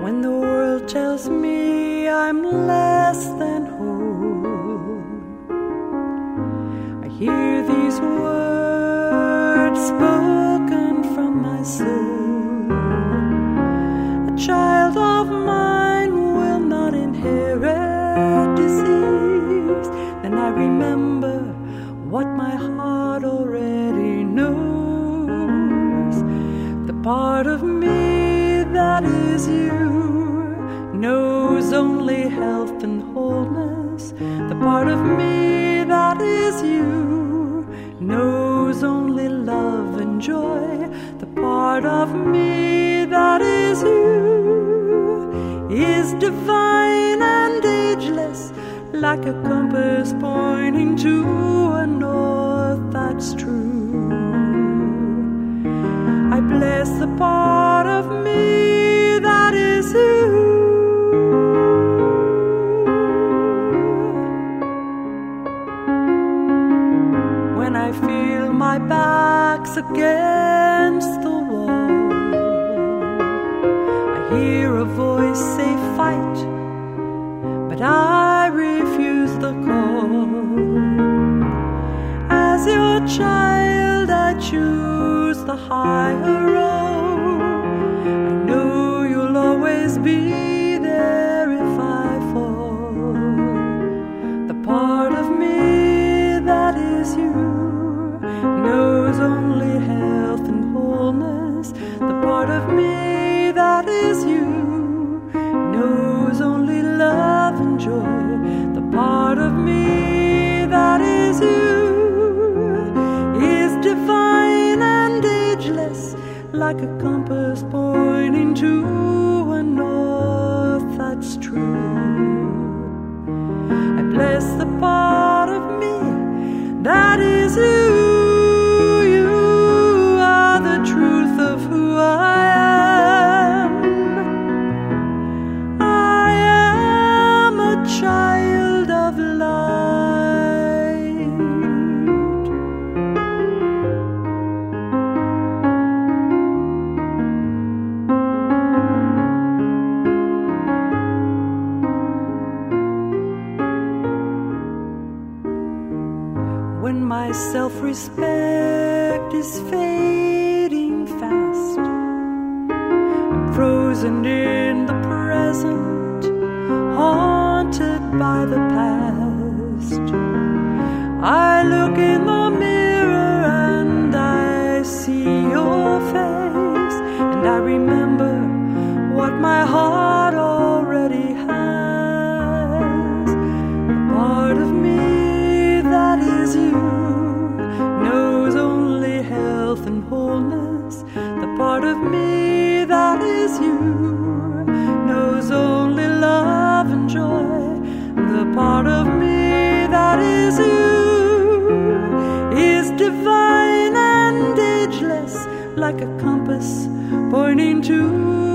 when the world tells me I'm less than whole. I hear these words spoken from my soul. A child of mine will not inherit disease. Then I remember what my heart already knows. The part of me that is you knows only health and wholeness. The part of me that is you knows only love and joy. The part of me that is you is divine and ageless, like a compass pointing to a north that's true. I bless the part of me that is you. When I feel my back's against the wall, I hear a voice say fight, but I refuse the call. As your child I choose the higher road. I know you'll always be there if I fall. The part of me that is you knows only health and wholeness. The part of me that is you knows only love and joy. The part of me that is you is divine and ageless, like a compass pointing to a north that's true. I bless the part of me that is you. You are the truth of who I am. I am a child of light. When my self-respect is fading fast, I'm frozen in the present, haunted by the past. I look in the mirror and I see your face, and I remember what my heart already has. The part of me that is you knows only health and wholeness. The part of me that is you knows only love and joy. The part of me that is you is divine and ageless, like a compass pointing to